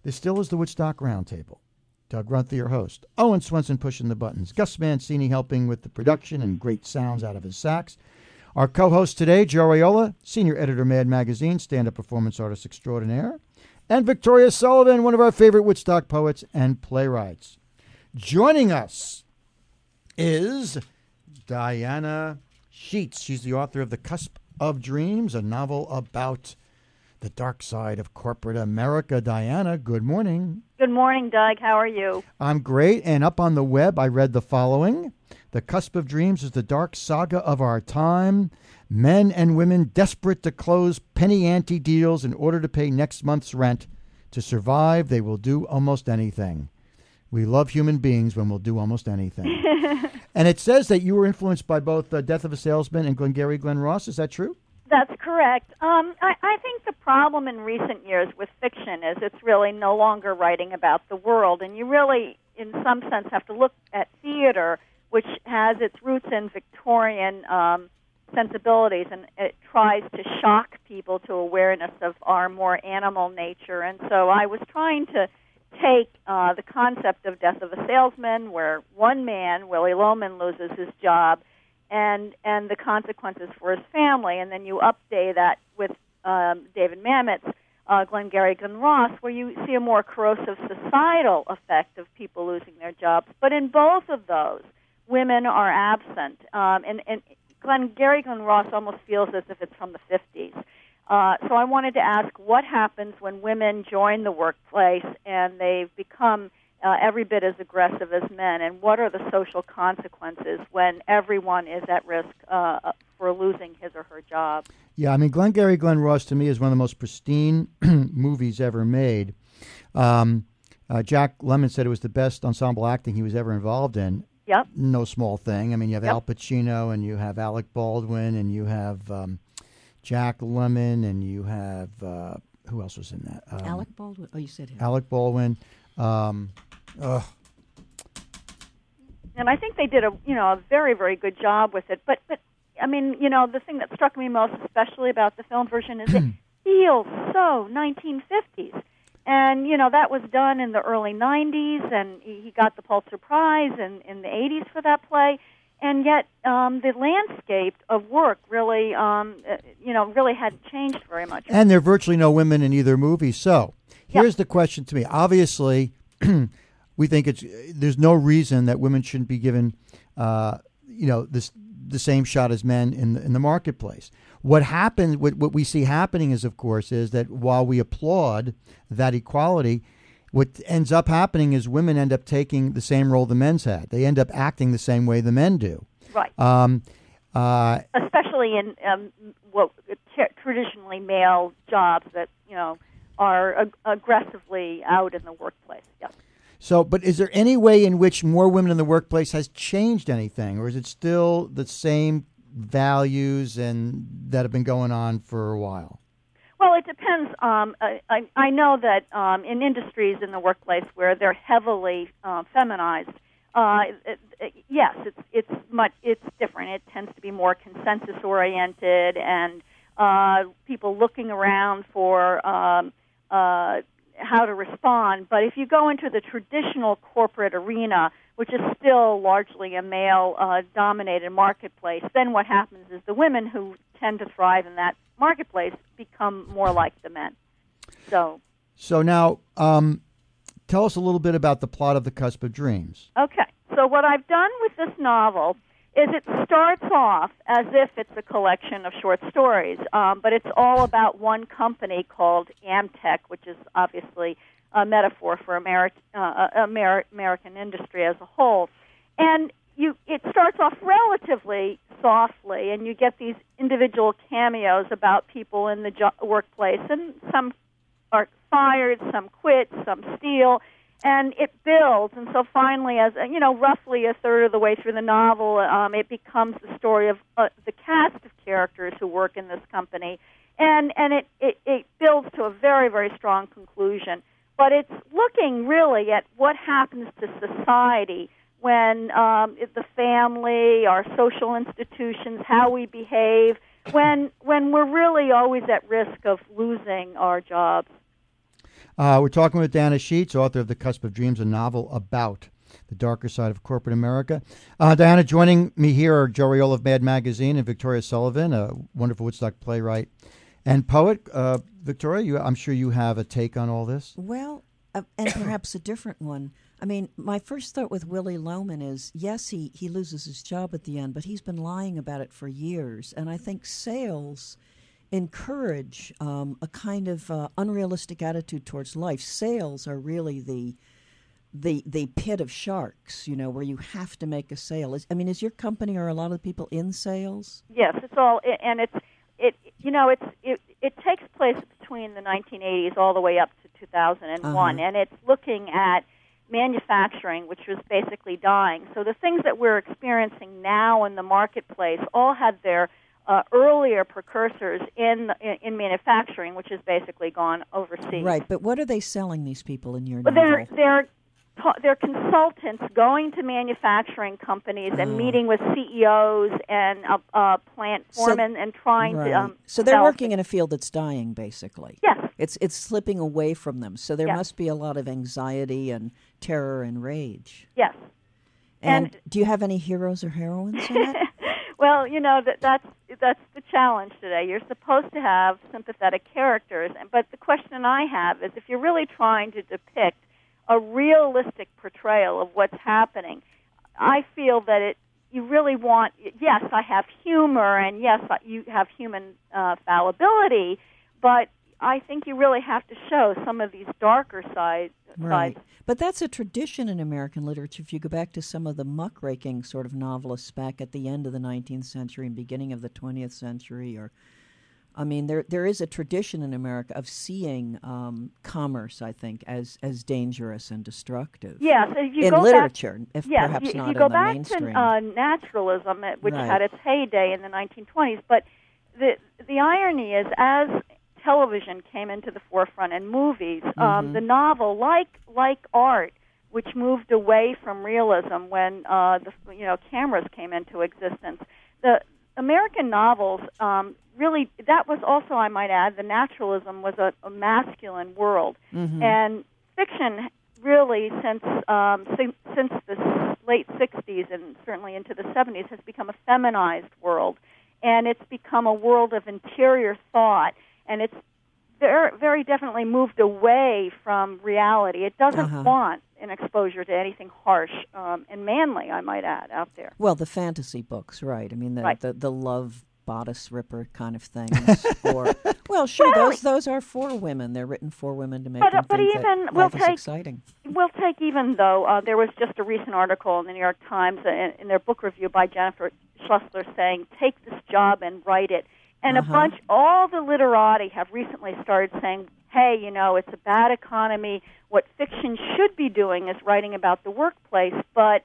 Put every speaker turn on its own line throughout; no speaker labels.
This still is the Woodstock Roundtable. Doug Runther, your host. Owen Swenson pushing the buttons. Gus Mancini helping with the production and great sounds out of his sax. Our co-host today, Joe Raiola, senior editor, Mad Magazine, stand-up performance artist extraordinaire. And Victoria Sullivan, one of our favorite Woodstock poets and playwrights. Joining us is Diana Sheets. She's the author of The Cusp of Dreams, a novel about the dark side of corporate America. Diana, good morning.
Good morning, Doug. How are you?
I'm great. And up on the web, I read the following. The Cusp of Dreams is the dark saga of our time. Men and women desperate to close penny ante deals in order to pay next month's rent. To survive, they will do almost anything. We love human beings when we'll do almost anything. And it says that you were influenced by both Death of a Salesman and Glengarry Glen Ross. Is that true?
That's correct. I think the problem in recent years with fiction is it's really no longer writing about the world, and you really, in some sense, have to look at theater, which has its roots in Victorian sensibilities, and it tries to shock people to awareness of our more animal nature. And so I was trying to take the concept of Death of a Salesman, where one man, Willy Loman, loses his job, and the consequences for his family, and then you update that with David Mamet's Glengarry Glen Ross, where you see a more corrosive societal effect of people losing their jobs. But in both of those, women are absent, and Glengarry Glen Ross almost feels as if it's from the 50s. So I wanted to ask what happens when women join the workplace and they've become every bit as aggressive as men, and what are the social consequences when everyone is at risk for losing his or her job?
Yeah, I mean, Glengarry Glen Ross to me is one of the most pristine movies ever made. Jack Lemmon said it was the best ensemble acting he was ever involved in.
Yep.
No small thing. I mean, you have Al Pacino, and you have Alec Baldwin, and you have Jack Lemmon, and you have, who else was in that?
Alec Baldwin. Oh, you said him.
Alec Baldwin.
And I think they did a very, very good job with it. But I mean, the thing that struck me most, especially about the film version, is it feels so 1950s. And, that was done in the early 90s, and he got the Pulitzer Prize in the 80s for that play. And yet the landscape of work really, really hadn't changed very much.
And there are virtually no women in either movie. So here's the question to me. Obviously, we think there's no reason that women shouldn't be given, the same shot as men in the marketplace. What happens, what we see happening is that while we applaud that equality, what ends up happening is women end up taking the same role the men's had. They end up acting the same way the men do.
Right. Especially in what traditionally male jobs that are aggressively out in the workplace. Yes.
So, but is there any way in which more women in the workplace has changed anything, or is it still the same values and that have been going on for a while?
Well, it depends. I know that in industries in the workplace where they're heavily feminized, yes, it's different. It tends to be more consensus oriented, and people looking around for how to respond. But if you go into the traditional corporate arena, which is still largely a male-dominated marketplace, then what happens is the women who tend to thrive in that marketplace become more like the men. So now, tell us a little bit about the plot of The Cusp of Dreams. Okay. So what I've done with this novel is it starts off as if it's a collection of short stories, but it's all about one company called Amtech, which is obviously a metaphor for American industry as a whole. And it starts off relatively softly, and you get these individual cameos about people in the workplace, and some are fired, some quit, some steal, and it builds. And so finally, as roughly a third of the way through the novel, it becomes the story of the cast of characters who work in this company, and it builds to a very, very strong conclusion. But it's looking really at what happens to society when the family, our social institutions, how we behave, when we're really always at risk of losing our jobs.
We're talking with Diana Sheets, author of The Cusp of Dreams, a novel about the darker side of corporate America. Diana, joining me here are Joe Raiola of Mad Magazine and Victoria Sullivan, a wonderful Woodstock playwright and poet. Victoria, I'm sure you have a take on all this.
Well, and perhaps a different one. I mean, my first thought with Willy Loman is, yes, he loses his job at the end, but he's been lying about it for years. And I think sales encourage a kind of unrealistic attitude towards life. Sales are really the pit of sharks, where you have to make a sale. Is your company or a lot of people in sales?
Yes, it's all, and it takes place between the 1980s all the way up to 2001, and it's looking at manufacturing, which was basically dying. So the things that we're experiencing now in the marketplace all had their earlier precursors in manufacturing, which has basically gone overseas.
Right, but what are they selling, these people in your novel?
They're consultants going to manufacturing companies and meeting with CEOs and plant foremen and trying to.
So they're working in a field that's dying, basically.
Yes,
it's slipping away from them. So there must be a lot of anxiety and terror and rage.
Yes.
And do you have any heroes or heroines in it?
Well, that's the challenge today. You're supposed to have sympathetic characters, but the question I have is, if you're really trying to depict a realistic portrayal of what's happening, I feel that you really want, yes, I have humor, and yes, you have human fallibility, but I think you really have to show some of these darker sides.
Right. But that's a tradition in American literature. If you go back to some of the muckraking sort of novelists back at the end of the 19th century and beginning of the 20th century, there is a tradition in America of seeing commerce, I think, as dangerous and destructive.
Yes, if you
in
go
literature,
back,
perhaps
if
not
you
in
go
the
back
mainstream.
To naturalism, which had its heyday in the 1920s, but the irony is, as television came into the forefront and movies, the novel, like art, which moved away from realism when cameras came into existence, the American novels really, that was also, I might add, the naturalism was a masculine world. And fiction really, since the late 60s and certainly into the 70s, has become a feminized world. And it's become a world of interior thought. And it's very definitely moved away from reality. It doesn't want an exposure to anything harsh and manly, I might add, out there.
Well, the fantasy books, right. The love bodice ripper kind of things. Those are for women. They're written for women to make them think that life is exciting.
We'll take, even though there was just a recent article in the New York Times in their book review by Jennifer Schlussler saying, take this job and write it. And all the literati have recently started saying, hey, it's a bad economy. What fiction should be doing is writing about the workplace, but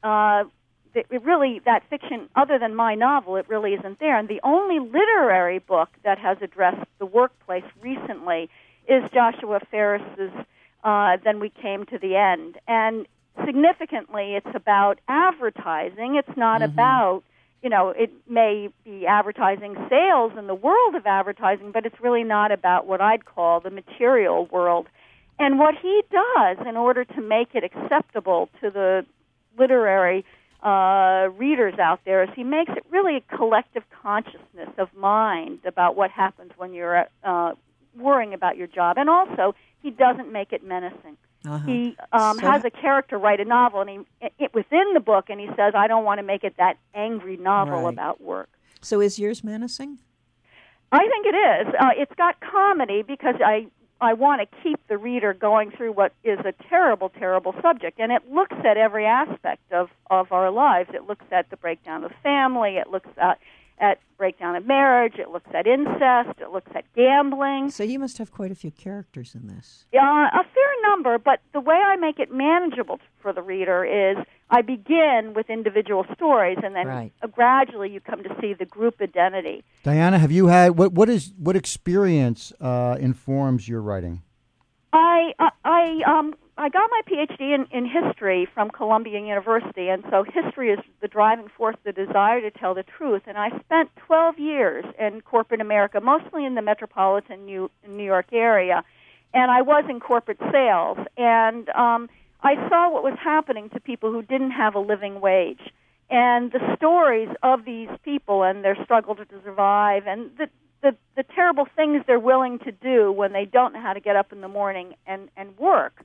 that fiction, other than my novel, it really isn't there. And the only literary book that has addressed the workplace recently is Joshua Ferris's Then We Came to the End. And significantly, it's about advertising. It's not about, it may be advertising sales in the world of advertising, but it's really not about what I'd call the material world. And what he does in order to make it acceptable to the literary readers out there is he makes it really a collective consciousness of mind about what happens when you're worrying about your job. And also, he doesn't make it menacing. He has a character write a novel, and within the book, and he says, I don't want to make it that angry novel about work.
So is yours menacing?
I think it is. It's got comedy because I want to keep the reader going through what is a terrible, terrible subject. And it looks at every aspect of our lives. It looks at the breakdown of family. It looks at breakdown of marriage. It looks at incest. It looks at gambling.
So you must have quite a few characters in this.
A fair number, but the way I make it manageable for the reader is I begin with individual stories, and then gradually you come to see the group identity.
Diana, have you had what experience informs your writing?
I got my PhD in history from Columbia University, and so history is the driving force, the desire to tell the truth. And I spent 12 years in corporate America, mostly in the metropolitan New York area. and I was in corporate sales, and I saw what was happening to people who didn't have a living wage, and the stories of these people and their struggle to survive, and the terrible things they're willing to do when they don't know how to get up in the morning and work,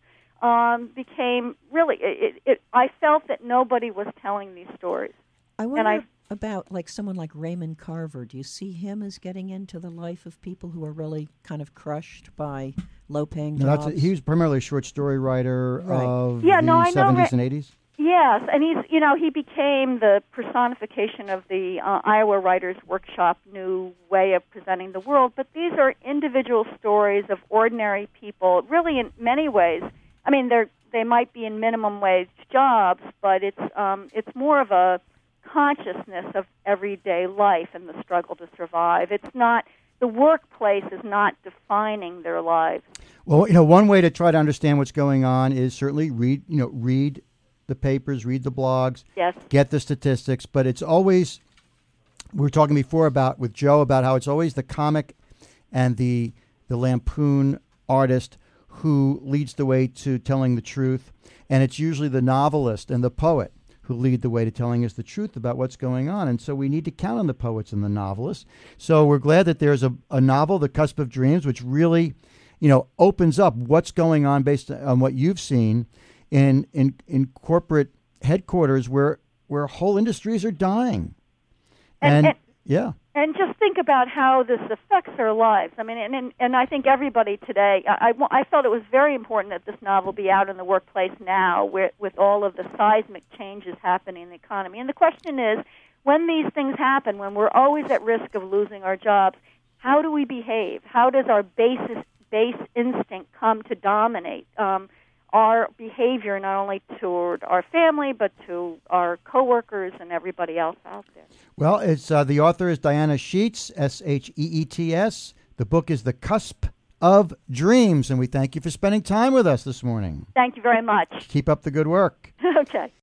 became really, I felt that nobody was telling these stories.
I wonder about like someone like Raymond Carver. Do you see him as getting into the life of people who are really kind of crushed by low-paying jobs?
He was primarily a short story writer of the
I know
70s and 80s.
Yes, and he became the personification of the Iowa Writers Workshop new way of presenting the world. But these are individual stories of ordinary people, really in many ways. I mean, they might be in minimum wage jobs, but it's more of a consciousness of everyday life and the struggle to survive. It's not, the workplace is not defining their lives.
Well, one way to try to understand what's going on is certainly read the papers, read the blogs,
yes,
get the statistics, but it's always, we were talking before with Joe about how it's always the comic and the lampoon artist who leads the way to telling the truth, and it's usually the novelist and the poet who lead the way to telling us the truth about what's going on. And so we need to count on the poets and the novelists. So we're glad that there's a novel, The Cusp of Dreams, which really, opens up what's going on based on what you've seen in corporate headquarters where whole industries are dying. And just think about how this affects our lives. I mean, and I think everybody today, I felt it was very important that this novel be out in the workplace now with all of the seismic changes happening in the economy. And the question is, when these things happen, when we're always at risk of losing our jobs, how do we behave? How does our base instinct come to dominate our behavior, not only toward our family, but to our coworkers and everybody else out there? Well, it's the author is Diana Sheets, Sheets. The book is The Cusp of Dreams, and we thank you for spending time with us this morning.
Thank you very much.
Keep up the good work.
Okay.